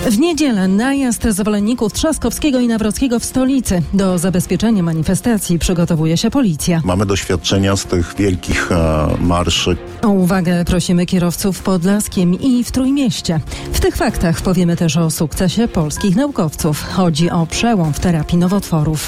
W niedzielę najazd zwolenników Trzaskowskiego i Nawrockiego w stolicy. Do zabezpieczenia manifestacji przygotowuje się policja. Mamy doświadczenia z tych wielkich marszy. O uwagę prosimy kierowców w Podlaskiem i w Trójmieście. W tych faktach powiemy też o sukcesie polskich naukowców. Chodzi o przełom w terapii nowotworów.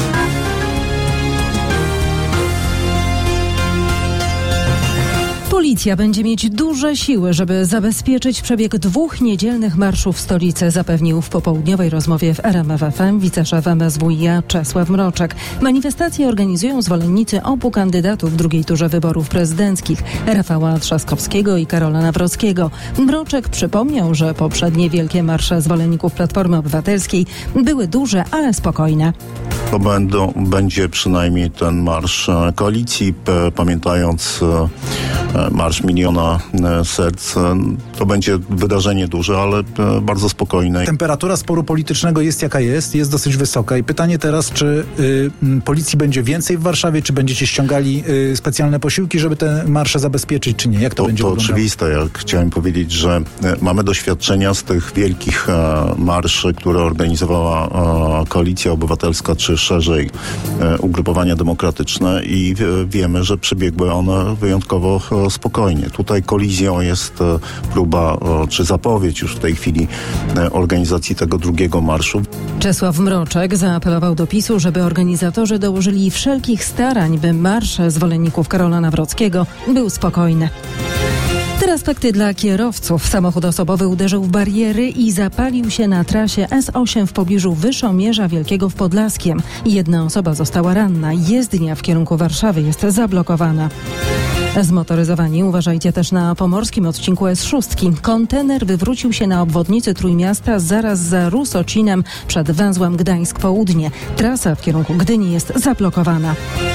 Policja będzie mieć duże siły, żeby zabezpieczyć przebieg 2 niedzielnych marszów w stolicy, zapewnił w popołudniowej rozmowie w RMF FM wiceszef MSWiA Czesław Mroczek. Manifestacje organizują zwolennicy obu kandydatów w drugiej turze wyborów prezydenckich, Rafała Trzaskowskiego i Karola Nawrockiego. Mroczek przypomniał, że poprzednie wielkie marsze zwolenników Platformy Obywatelskiej były duże, ale spokojne. To będzie przynajmniej ten marsz koalicji, pamiętając Marsz Miliona Serc. To będzie wydarzenie duże, ale bardzo spokojne. Temperatura sporu politycznego jest jaka jest dosyć wysoka i pytanie teraz, czy policji będzie więcej w Warszawie, czy będziecie ściągali specjalne posiłki, żeby te marsze zabezpieczyć, czy nie? Jak to będzie wyglądało? To oczywiste. Ja chciałem powiedzieć, że mamy doświadczenia z tych wielkich marszy, które organizowała Koalicja Obywatelska, czy szerzej ugrupowania demokratyczne i wiemy, że przebiegły one wyjątkowo spokojnie. Tutaj kolizją jest próba, czy zapowiedź już w tej chwili organizacji tego drugiego marszu. Czesław Mroczek zaapelował do PiS-u, żeby organizatorzy dołożyli wszelkich starań, by marsz zwolenników Karola Nawrockiego był spokojny. Teraz fakty dla kierowców. Samochód osobowy uderzył w bariery i zapalił się na trasie S8 w pobliżu Wyszomierza Wielkiego w Podlaskiem. Jedna osoba została ranna. Jezdnia w kierunku Warszawy jest zablokowana. Zmotoryzowani uważajcie też na pomorskim odcinku S6. Kontener wywrócił się na obwodnicy Trójmiasta zaraz za Rusocinem przed węzłem Gdańsk Południe. Trasa w kierunku Gdyni jest zablokowana.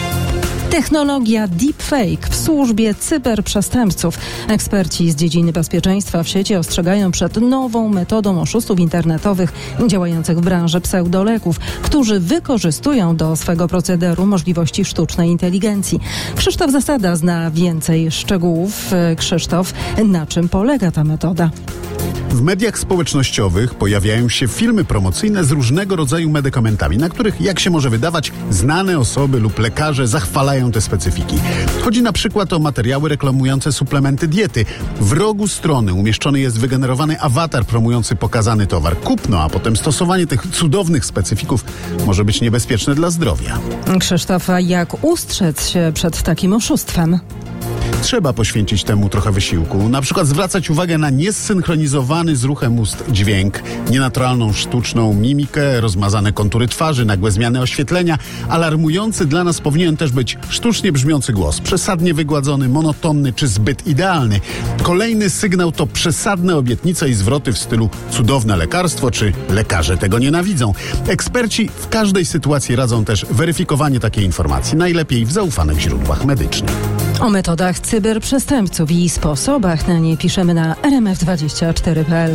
Technologia deepfake w służbie cyberprzestępców. Eksperci z dziedziny bezpieczeństwa w sieci ostrzegają przed nową metodą oszustów internetowych działających w branży pseudoleków, którzy wykorzystują do swego procederu możliwości sztucznej inteligencji. Krzysztof Zasada zna więcej szczegółów. Krzysztof, na czym polega ta metoda? W mediach społecznościowych pojawiają się filmy promocyjne z różnego rodzaju medykamentami, na których, jak się może wydawać, znane osoby lub lekarze zachwalają te specyfiki. Chodzi na przykład o materiały reklamujące suplementy diety. W rogu strony umieszczony jest wygenerowany awatar promujący pokazany towar. Kupno, a potem stosowanie tych cudownych specyfików może być niebezpieczne dla zdrowia. Krzysztof, a jak ustrzec się przed takim oszustwem? Trzeba poświęcić temu trochę wysiłku. Na przykład zwracać uwagę na niesynchronizowany z ruchem ust dźwięk, nienaturalną sztuczną mimikę, rozmazane kontury twarzy, nagłe zmiany oświetlenia. Alarmujący dla nas powinien też być sztucznie brzmiący głos, przesadnie wygładzony, monotonny czy zbyt idealny. Kolejny sygnał to przesadne obietnice i zwroty w stylu cudowne lekarstwo czy lekarze tego nienawidzą. Eksperci w każdej sytuacji radzą też weryfikowanie takiej informacji, najlepiej w zaufanych źródłach medycznych. O metodach cyberprzestępców i sposobach na nie piszemy na rmf24.pl.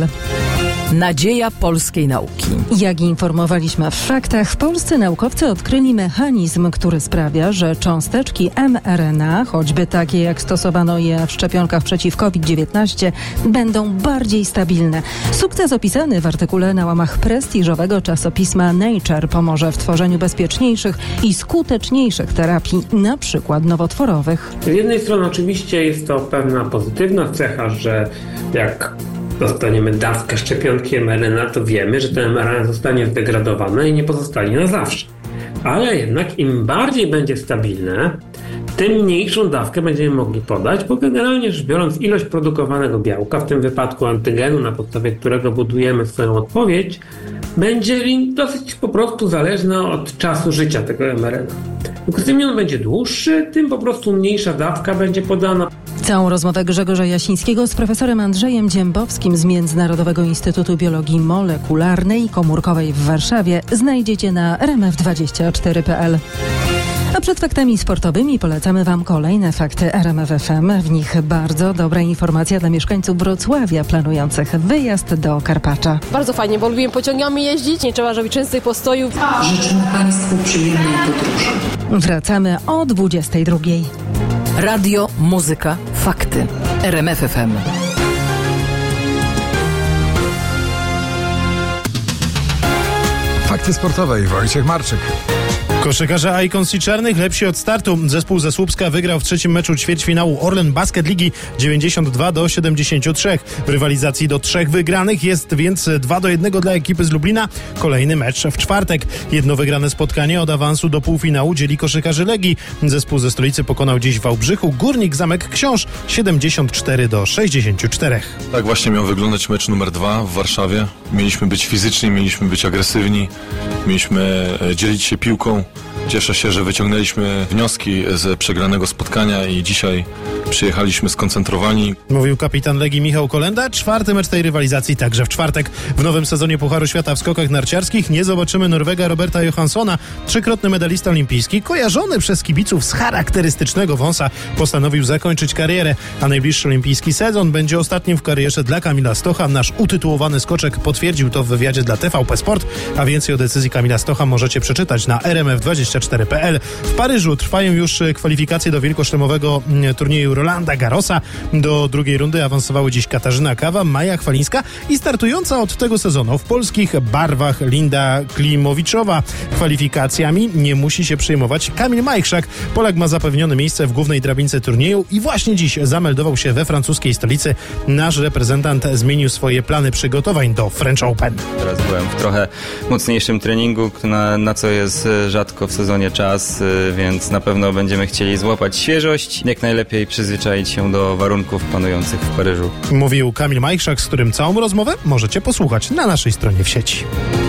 Nadzieja polskiej nauki. Jak informowaliśmy w faktach, polscy naukowcy odkryli mechanizm, który sprawia, że cząsteczki mRNA, choćby takie jak stosowano je w szczepionkach przeciw COVID-19, będą bardziej stabilne. Sukces opisany w artykule na łamach prestiżowego czasopisma Nature pomoże w tworzeniu bezpieczniejszych i skuteczniejszych terapii, na przykład nowotworowych. Z jednej strony oczywiście jest to pewna pozytywna cecha, że jak dostaniemy dawkę szczepionki mRNA, to wiemy, że to mRNA zostanie zdegradowane i nie pozostanie na zawsze. Ale jednak im bardziej będzie stabilne, tym mniejszą dawkę będziemy mogli podać, bo generalnie rzecz biorąc ilość produkowanego białka, w tym wypadku antygenu, na podstawie którego budujemy swoją odpowiedź, będzie dosyć po prostu zależna od czasu życia tego mRNA. Im on będzie dłuższy, tym po prostu mniejsza dawka będzie podana. Całą rozmowę Grzegorza Jasińskiego z profesorem Andrzejem Dziembowskim z Międzynarodowego Instytutu Biologii Molekularnej i Komórkowej w Warszawie znajdziecie na rmf24.pl. A przed faktami sportowymi polecamy Wam kolejne fakty RMF FM. W nich bardzo dobra informacja dla mieszkańców Wrocławia planujących wyjazd do Karpacza. Bardzo fajnie, bo lubię pociągami jeździć, nie trzeba robić częstych postojów. Życzymy Państwu przyjemnej podróży. Wracamy o 22:00. Radio, muzyka, fakty. RMF FM. Gazety Sportowej Wojciech Marczyk. Koszykarze Icons i Czarnych lepsi od startu. Zespół ze Słupska wygrał w trzecim meczu ćwierćfinału Orlen Basket Ligi 92-73. W rywalizacji do 3 wygranych jest więc 2-1 dla ekipy z Lublina. Kolejny mecz w czwartek. Jedno wygrane spotkanie od awansu do półfinału dzieli koszykarzy Legii. Zespół ze stolicy pokonał dziś w Wałbrzychu Górnik Zamek Książ 74-64. Tak właśnie miał wyglądać mecz numer 2 w Warszawie. Mieliśmy być fizyczni, mieliśmy być agresywni, mieliśmy dzielić się piłką. Cieszę się, że wyciągnęliśmy wnioski z przegranego spotkania i dzisiaj przyjechaliśmy skoncentrowani. Mówił kapitan Legii Michał Kolenda. 4. mecz tej rywalizacji także w czwartek. W nowym sezonie Pucharu Świata w skokach narciarskich nie zobaczymy Norwega Roberta Johanssona. 3-krotny medalista olimpijski, kojarzony przez kibiców z charakterystycznego wąsa, postanowił zakończyć karierę, a najbliższy olimpijski sezon będzie ostatnim w karierze dla Kamila Stocha. Nasz utytułowany skoczek potwierdził to w wywiadzie dla TVP Sport, a więcej o decyzji Kamila Stocha możecie przeczytać na rmf24.pl. W Paryżu trwają już kwalifikacje do wielkoszlemowego turnieju Rolanda Garrosa. Do drugiej rundy awansowały dziś Katarzyna Kawa, Maja Chwalińska i startująca od tego sezonu w polskich barwach Linda Klimowiczowa. Kwalifikacjami nie musi się przejmować Kamil Majchrzak. Polak ma zapewnione miejsce w głównej drabince turnieju i właśnie dziś zameldował się we francuskiej stolicy. Nasz reprezentant zmienił swoje plany przygotowań do French Open. Teraz byłem w trochę mocniejszym treningu, na co jest rzadko w sezonie czas, więc na pewno będziemy chcieli złapać świeżość, jak najlepiej przyzwyczaić się do warunków panujących w Paryżu. Mówił Kamil Majchrzak, z którym całą rozmowę możecie posłuchać na naszej stronie w sieci.